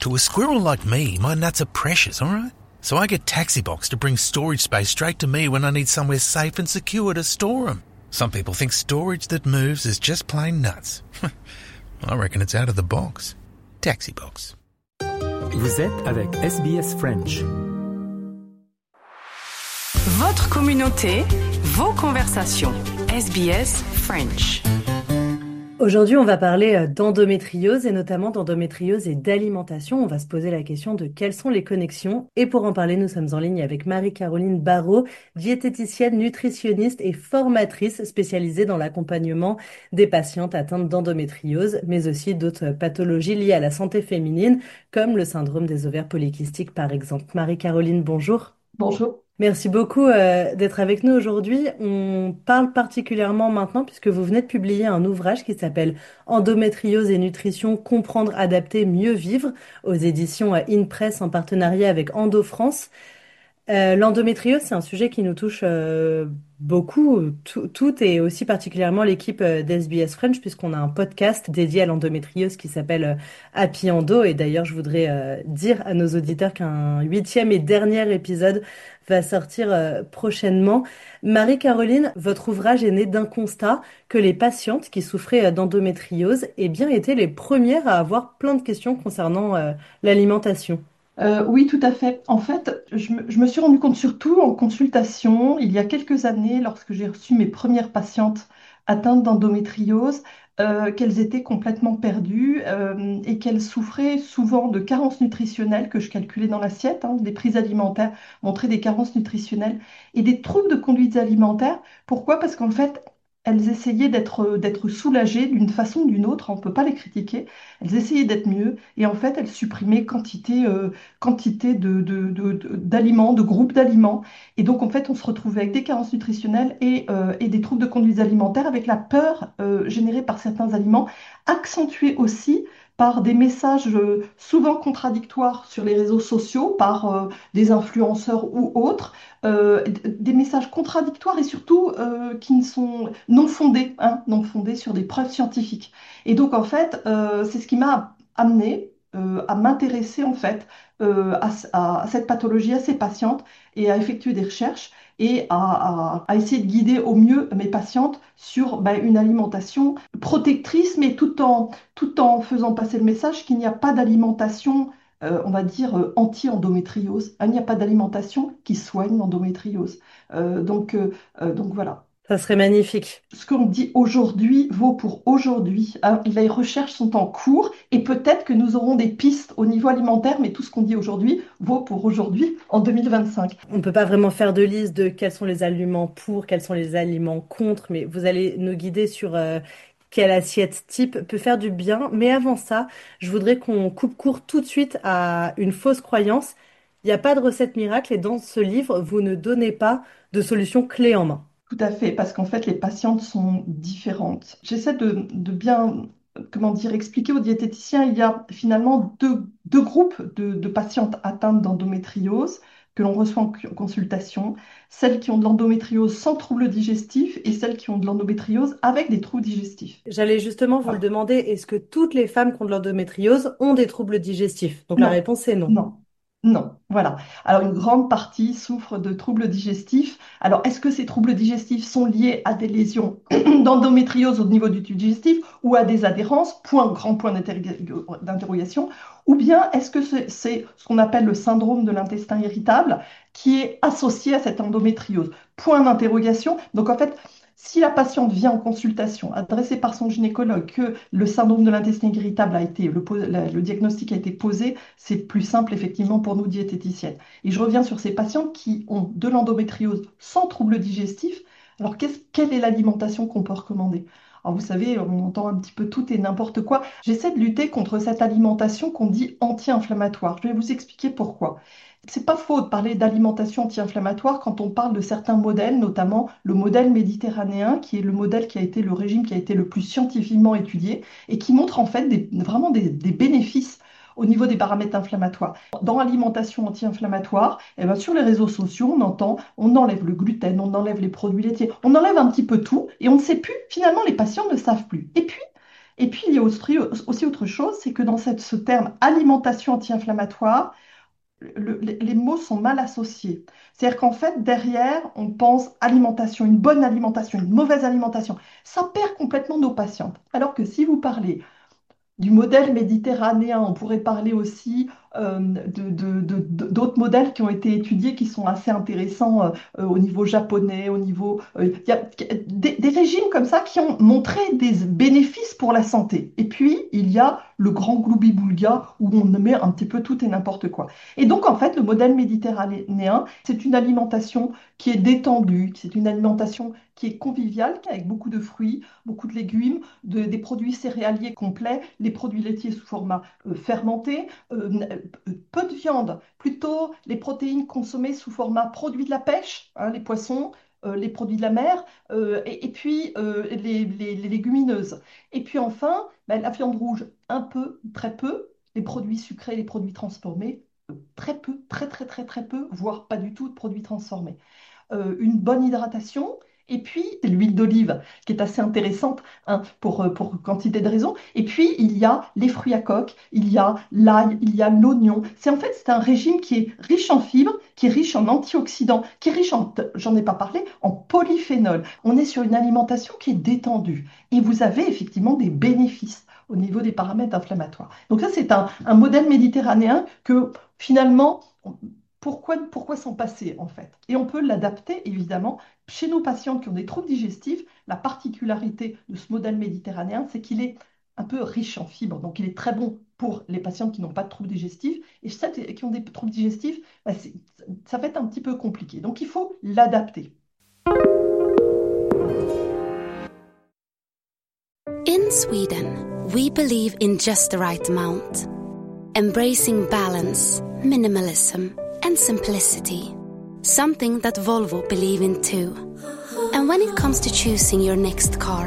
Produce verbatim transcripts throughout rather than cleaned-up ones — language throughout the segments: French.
To a squirrel like me, my nuts are precious, all right? So I get TaxiBox to bring storage space straight to me when I need somewhere safe and secure to store them. Some people think storage that moves is just plain nuts. I reckon it's out of the box. TaxiBox. Vous êtes avec S B S French. Votre communauté, vos conversations. S B S French. Aujourd'hui, on va parler d'endométriose et notamment d'endométriose et d'alimentation. On va se poser la question de quelles sont les connexions. Et pour en parler, nous sommes en ligne avec Marie-Caroline Barraud, diététicienne, nutritionniste et formatrice spécialisée dans l'accompagnement des patientes atteintes d'endométriose, mais aussi d'autres pathologies liées à la santé féminine, comme le syndrome des ovaires polykystiques par exemple. Marie-Caroline, bonjour. Bonjour. Merci beaucoup euh, d'être avec nous aujourd'hui. On parle particulièrement maintenant puisque vous venez de publier un ouvrage qui s'appelle Endométriose et nutrition, comprendre, adapter, mieux vivre aux éditions euh, InPress en partenariat avec Endo France. Euh, l'endométriose, c'est un sujet qui nous touche euh, beaucoup, tout, toutes et aussi particulièrement l'équipe euh, d'S B S French puisqu'on a un podcast dédié à l'endométriose qui s'appelle euh, Happy Endo. Et d'ailleurs, je voudrais euh, dire à nos auditeurs qu'un huitième et dernier épisode va sortir euh, prochainement. Marie-Caroline, votre ouvrage est né d'un constat que les patientes qui souffraient euh, d'endométriose aient bien été les premières à avoir plein de questions concernant euh, l'alimentation. Euh, oui, tout à fait. En fait, je me, je me suis rendu compte surtout en consultation, il y a quelques années, lorsque j'ai reçu mes premières patientes atteintes d'endométriose, euh, qu'elles étaient complètement perdues euh, et qu'elles souffraient souvent de carences nutritionnelles que je calculais dans l'assiette. Hein, des prises alimentaires montraient des carences nutritionnelles et des troubles de conduite alimentaire. Pourquoi? Parce qu'en fait, elles essayaient d'être d'être soulagées d'une façon ou d'une autre, on ne peut pas les critiquer, elles essayaient d'être mieux et en fait elles supprimaient quantité, euh, quantité de, de- de- de- d'aliments, de groupes d'aliments. Et donc en fait on se retrouvait avec des carences nutritionnelles et, euh, et des troubles de conduite alimentaire avec la peur euh, générée par certains aliments, accentuée aussi par des messages euh, souvent contradictoires sur les réseaux sociaux, par euh, des influenceurs ou autres, euh, d- des messages contradictoires et surtout euh, qui ne sont non fondés, hein, non fondés sur des preuves scientifiques. Et donc en fait, euh, c'est ce qui m'a amené euh, à m'intéresser en fait euh, à, c- à cette pathologie, à ces patientes et à effectuer des recherches et à, à- à essayer de guider au mieux mes patientes sur ben, une alimentation protectrice, mais tout en, tout en faisant passer le message qu'il n'y a pas d'alimentation, euh, on va dire, euh, anti-endométriose. Il n'y a pas d'alimentation qui soigne l'endométriose. Euh, donc, euh, euh, donc voilà. Ça serait magnifique. Ce qu'on dit aujourd'hui vaut pour aujourd'hui, hein. Les recherches sont en cours et peut-être que nous aurons des pistes au niveau alimentaire, mais tout ce qu'on dit aujourd'hui vaut pour aujourd'hui en deux mille vingt-cinq. On ne peut pas vraiment faire de liste de quels sont les aliments pour, quels sont les aliments contre, mais vous allez nous guider sur euh, quelle assiette type peut faire du bien. Mais avant ça, je voudrais qu'on coupe court tout de suite à une fausse croyance. Il n'y a pas de recette miracle et dans ce livre, vous ne donnez pas de solution clé en main. Tout à fait, parce qu'en fait, les patientes sont différentes. J'essaie de, de bien, comment dire, expliquer aux diététiciens, il y a finalement deux, deux groupes de, de patientes atteintes d'endométriose que l'on reçoit en cu- en consultation, celles qui ont de l'endométriose sans troubles digestifs et celles qui ont de l'endométriose avec des troubles digestifs. J'allais justement vous le Voilà. demander, est-ce que toutes les femmes qui ont de l'endométriose ont des troubles digestifs? Donc la Non, réponse est non. non, non, voilà. Alors, une grande partie souffre de troubles digestifs. Alors, est-ce que ces troubles digestifs sont liés à des lésions d'endométriose au niveau du tube digestif ou à des adhérences? Point, grand point d'interro- d'interrogation. Ou bien, est-ce que c'est c'est ce qu'on appelle le syndrome de l'intestin irritable qui est associé à cette endométriose? Point d'interrogation. Donc, en fait, si la patiente vient en consultation adressée par son gynécologue, que le syndrome de l'intestin irritable a été, le, po- la- le diagnostic a été posé, c'est plus simple effectivement pour nous diététiciennes. Et je reviens sur ces patientes qui ont de l'endométriose sans trouble digestif. Alors, qu'est-ce- quelle est l'alimentation qu'on peut recommander? Alors, vous savez, on entend un petit peu tout et n'importe quoi. J'essaie de lutter contre cette alimentation qu'on dit anti-inflammatoire. Je vais vous expliquer pourquoi. C'est pas faux de parler d'alimentation anti-inflammatoire quand on parle de certains modèles, notamment le modèle méditerranéen, qui est le modèle qui a été le régime qui a été le plus scientifiquement étudié et qui montre en fait des- vraiment des, des bénéfices au niveau des paramètres inflammatoires. Dans l'alimentation anti-inflammatoire, eh ben, sur les réseaux sociaux, on entend, on enlève le gluten, on enlève les produits laitiers, on enlève un petit peu tout et on ne sait plus, finalement, les patients ne savent plus. Et puis, Et puis, il y a aussi, aussi autre chose, c'est que dans cette- ce terme alimentation anti-inflammatoire, le- le- les mots sont mal associés. C'est-à-dire qu'en fait, derrière, on pense alimentation, une bonne alimentation, une mauvaise alimentation. Ça perd complètement nos patientes. Alors que si vous parlez du modèle méditerranéen. On pourrait parler aussi euh, de, de- de- de- d'autres modèles qui ont été étudiés qui sont assez intéressants euh, euh, au niveau japonais, au niveau... euh, Il y a des, des régimes comme ça qui ont montré des bénéfices pour la santé. Et puis, il y a le grand gloubi-boulga où on met un petit peu tout et n'importe quoi. Et donc, en fait, le modèle méditerranéen, c'est une alimentation qui est détendue, c'est une alimentation qui est conviviale, avec beaucoup de fruits, beaucoup de légumes, de- des produits céréaliers complets, les produits laitiers sous format euh, fermenté, euh, euh, peu de viande, plutôt les protéines consommées sous format produits de la pêche, hein, les poissons, euh, les produits de la mer, euh, et, et puis euh, les, les- les légumineuses. Et puis enfin, ben, la viande rouge, un peu, très peu, les produits sucrés, les produits transformés, euh, très peu, très très très très peu, voire pas du tout de produits transformés. Euh, une bonne hydratation, et puis l'huile d'olive qui est assez intéressante hein, pour, euh, pour quantité de raisons. Et puis il y a les fruits à coque, il y a l'ail, il y a l'oignon. C'est en fait c'est un régime qui est riche en fibres, qui est riche en antioxydants, qui est riche en, j'en ai pas parlé, en polyphénol. On est sur une alimentation qui est détendue et vous avez effectivement des bénéfices au niveau des paramètres inflammatoires. Donc ça, c'est un, un modèle méditerranéen que finalement, pourquoi, pourquoi s'en passer en fait? Et on peut l'adapter évidemment chez nos patients qui ont des troubles digestifs. La particularité de ce modèle méditerranéen, c'est qu'il est un peu riche en fibres. Donc il est très bon pour les patients qui n'ont pas de troubles digestifs. Et ceux qui ont des troubles digestifs, bah, c'est- ça va être un petit peu compliqué. Donc il faut l'adapter. In Sweden, we believe in just the right amount, embracing balance, minimalism, and simplicity. Something that Volvo believe in too. And when it comes to choosing your next car,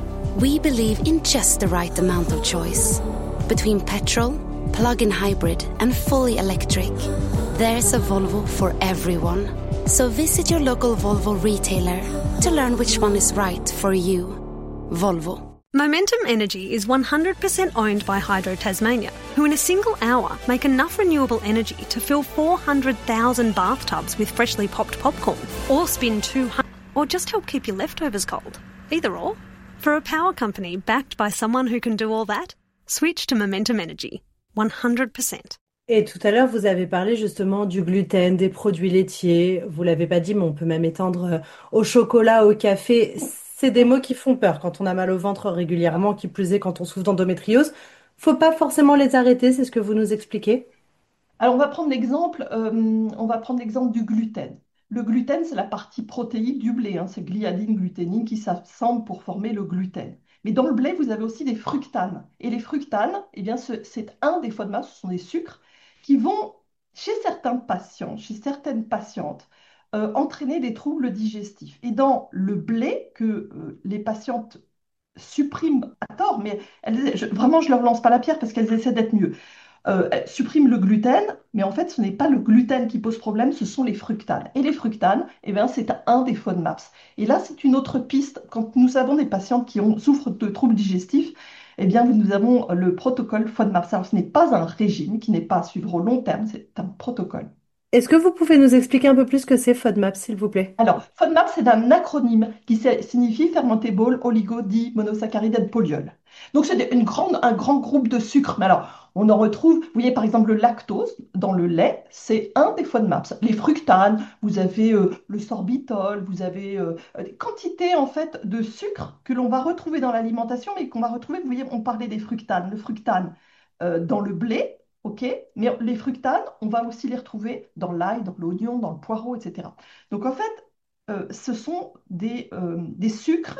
we believe in just the right amount of choice. Between petrol, plug-in hybrid, and fully electric, there's a Volvo for everyone. So visit your local Volvo retailer to learn which one is right for you. Volvo. Momentum Energy is one hundred percent owned by Hydro Tasmania, who in a single hour make enough renewable energy to fill four hundred thousand bathtubs with freshly popped popcorn, or spin two hundred, or just help keep your leftovers cold. Either or. For a power company backed by someone who can do all that, switch to Momentum Energy. one hundred percent. Et tout à l'heure, vous avez parlé justement du gluten, des produits laitiers. Vous l'avez pas dit, mais on peut même étendre euh, au chocolat, au café. C'est des mots qui font peur quand on a mal au ventre régulièrement, qui plus est quand on souffre d'endométriose. Faut pas forcément les arrêter, c'est ce que vous nous expliquez. Alors, on va prendre l'exemple, euh, on va prendre l'exemple du gluten. Le gluten, c'est la partie protéique du blé, hein, c'est gliadine, gluténine qui s'assemblent pour former le gluten. Mais dans le blé, vous avez aussi des fructanes. Et les fructanes, eh bien, ce- c'est un des FODMAP, ce sont des sucres qui vont, chez certains patients, chez certaines patientes, euh, entraîner des troubles digestifs. Et dans le blé que euh, les patientes suppriment à tort, mais elles- je- vraiment, je leur lance pas la pierre parce qu'elles essaient d'être mieux euh, elle supprime le gluten, mais en fait, ce n'est pas le gluten qui pose problème, ce sont les fructanes. Et les fructanes, eh bien, c'est un des FODMAPs. Et là, c'est une autre piste. Quand nous avons des patientes qui ont, souffrent de troubles digestifs, eh bien, nous avons le protocole FODMAPs. Alors, ce n'est pas un régime qui n'est pas à suivre au long terme, c'est un protocole. Est-ce que vous pouvez nous expliquer un peu plus ce que c'est FODMAP, s'il vous plaît? Alors, FODMAP, c'est un acronyme qui sé- signifie Fermentable Oligo Monosaccharide and Polyol. Donc, c'est des- une grande, un grand groupe de sucres. Mais alors, on en retrouve, vous voyez par exemple le lactose dans le lait, c'est un des FODMAPs. Les fructanes, vous avez euh, le sorbitol, vous avez euh, des quantités en fait de sucre que l'on va retrouver dans l'alimentation, mais qu'on va retrouver, vous voyez, on parlait des fructanes. Le fructane euh, dans le blé, ok, mais les fructanes, on va aussi les retrouver dans l'ail, dans l'oignon, dans le poireau, et cetera. Donc en fait, euh, ce sont des, euh, des sucres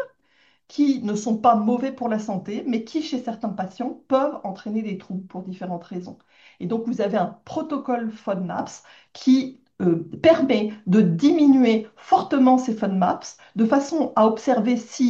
qui ne sont pas mauvais pour la santé, mais qui, chez certains patients, peuvent entraîner des troubles pour différentes raisons. Et donc, vous avez un protocole FODMAPs qui euh, permet de diminuer fortement ces FODMAPs de façon à observer si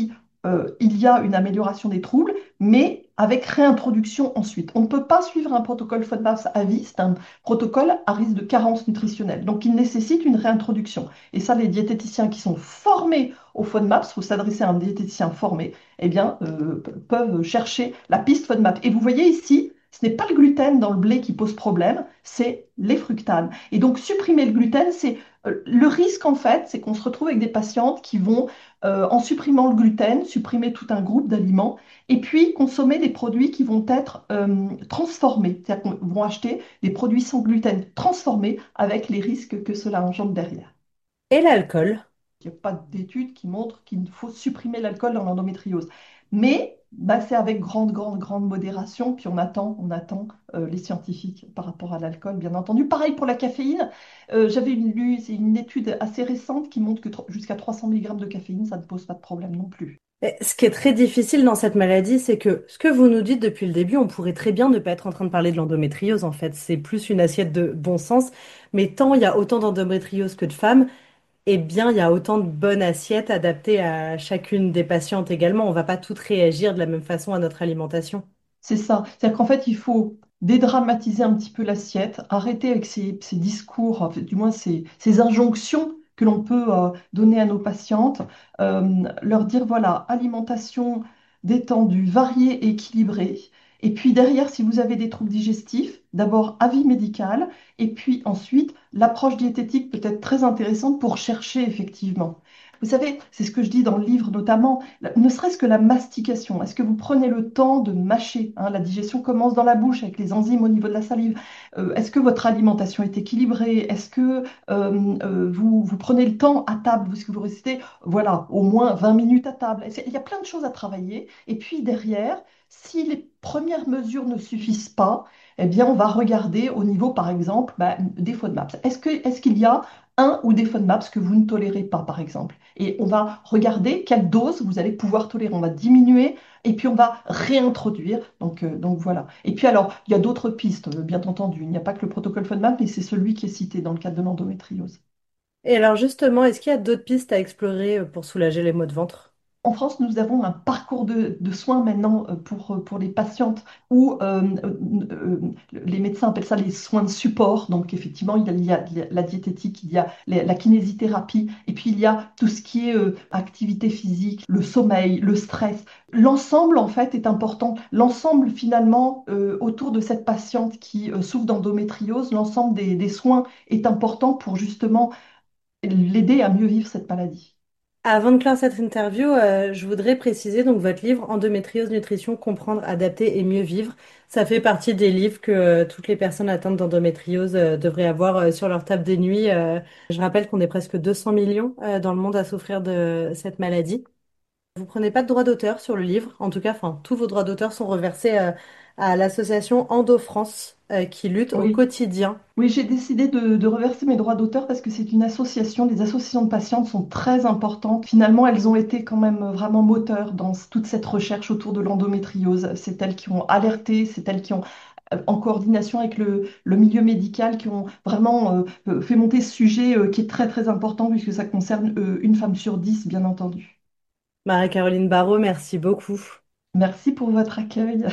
euh, il y a une amélioration des troubles, mais avec réintroduction ensuite. On ne peut pas suivre un protocole FODMAPs à vie, c'est un protocole à risque de carence nutritionnelle. Donc, il nécessite une réintroduction. Et ça, les diététiciens qui sont formés au FODMAPs, il faut s'adresser à un diététicien formé, eh bien, euh, peuvent chercher la piste FODMAP. Et vous voyez ici, ce n'est pas le gluten dans le blé qui pose problème, c'est les fructanes. Et donc, supprimer le gluten, c'est euh, le risque, en fait, c'est qu'on se retrouve avec des patientes qui vont, euh, en supprimant le gluten, supprimer tout un groupe d'aliments, et puis consommer des produits qui vont être euh, transformés. C'est-à-dire qu'on vont acheter des produits sans gluten transformés avec les risques que cela engendre derrière. Et l'alcool? Il n'y a pas d'études qui montrent qu'il faut supprimer l'alcool dans l'endométriose. Mais bah, c'est avec grande, grande, grande modération, puis on attend, on attend euh, les scientifiques par rapport à l'alcool, bien entendu. Pareil pour la caféine. Euh, j'avais lu, c'est une étude assez récente qui montre que tr- jusqu'à trois cents milligrammes de caféine, ça ne pose pas de problème non plus. Et ce qui est très difficile dans cette maladie, c'est que ce que vous nous dites depuis le début, on pourrait très bien ne pas être en train de parler de l'endométriose, en fait. C'est plus une assiette de bon sens. Mais tant il y a autant d'endométriose que de femmes, eh bien, il y a autant de bonnes assiettes adaptées à chacune des patientes également. On ne va pas toutes réagir de la même façon à notre alimentation. C'est ça. C'est-à-dire qu'en fait, il faut dédramatiser un petit peu l'assiette, arrêter avec ces, ces discours, enfin, du moins ces, ces injonctions que l'on peut euh, donner à nos patientes, euh, leur dire, voilà, alimentation détendue, variée et équilibrée. Et puis derrière, si vous avez des troubles digestifs, d'abord avis médical, et puis ensuite, l'approche diététique peut être très intéressante pour chercher effectivement. Vous savez, c'est ce que je dis dans le livre notamment, la- ne serait-ce que la mastication. Est-ce que vous prenez le temps de mâcher, hein? La digestion commence dans la bouche avec les enzymes au niveau de la salive. Euh, est-ce que votre alimentation est équilibrée? Est-ce que euh, euh, vous, vous prenez le temps à table? Est-ce que vous restez, voilà, au moins vingt minutes à table? C'est- Il y a plein de choses à travailler. Et puis derrière, si les premières mesures ne suffisent pas, eh bien, on va regarder au niveau, par exemple, bah, des FODMAPs. Est-ce que, est-ce qu'il y a un ou des FODMAPs que vous ne tolérez pas, par exemple? Et on va regarder quelle dose vous allez pouvoir tolérer. On va diminuer et puis on va réintroduire. Donc, euh, donc voilà. Et puis alors, il y a d'autres pistes, euh, bien entendu. Il n'y a pas que le protocole FODMAP, mais c'est celui qui est cité dans le cadre de l'endométriose. Et alors justement, est-ce qu'il y a d'autres pistes à explorer euh, pour soulager les maux de ventre? En France, nous avons un parcours de, de soins maintenant euh, pour, euh, pour les patientes où euh, euh, euh, les médecins appellent ça les soins de support. Donc effectivement, il y a, il y a- il y a la diététique, il y a la, la kinésithérapie, et puis il y a tout ce qui est euh, activité physique, le sommeil, le stress. L'ensemble, en fait, est important. L'ensemble, finalement, euh, autour de cette patiente qui euh, souffre d'endométriose, l'ensemble des, des soins est important pour justement l'aider à mieux vivre cette maladie. Avant de clore cette interview, euh, je voudrais préciser donc votre livre Endométriose, nutrition, comprendre, adapter et mieux vivre. Ça fait partie des livres que euh, toutes les personnes atteintes d'endométriose euh, devraient avoir euh, sur leur table de nuit. Euh, je rappelle qu'on est presque deux cents millions euh, dans le monde à souffrir de cette maladie. Vous prenez pas de droit d'auteur sur le livre, en tout cas, enfin, tous vos droits d'auteur sont reversés euh, à l'association Endo France euh, qui lutte au Oui. quotidien. Oui, j'ai décidé de, de reverser mes droits d'auteur parce que c'est une association. Les associations de patientes sont très importantes. Finalement, elles ont été quand même vraiment moteurs dans toute cette recherche autour de l'endométriose. C'est elles qui ont alerté, c'est elles qui ont, euh, en coordination avec le, le milieu médical, qui ont vraiment euh, euh, fait monter ce sujet euh, qui est très très important puisque ça concerne euh, une femme sur dix, bien entendu. Marie-Caroline Barraud, merci beaucoup. Merci pour votre accueil.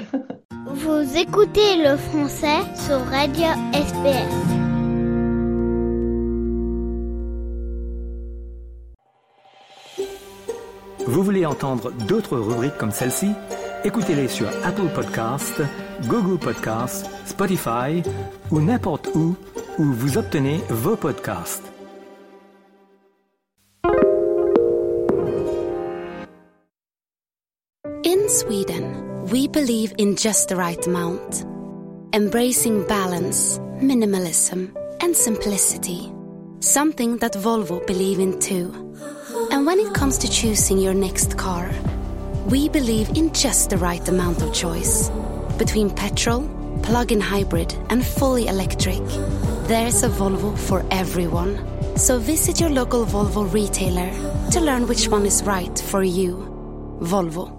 Vous écoutez le français sur Radio S B S. Vous voulez entendre d'autres rubriques comme celle-ci? Écoutez-les sur Apple Podcasts, Google Podcasts, Spotify ou n'importe où où vous obtenez vos podcasts. In Sweden, we believe in just the right amount, embracing balance, minimalism, and simplicity. Something that Volvo believe in too. And when it comes to choosing your next car, we believe in just the right amount of choice. Between petrol, plug-in hybrid, and fully electric, there's a Volvo for everyone. So visit your local Volvo retailer to learn which one is right for you. Volvo.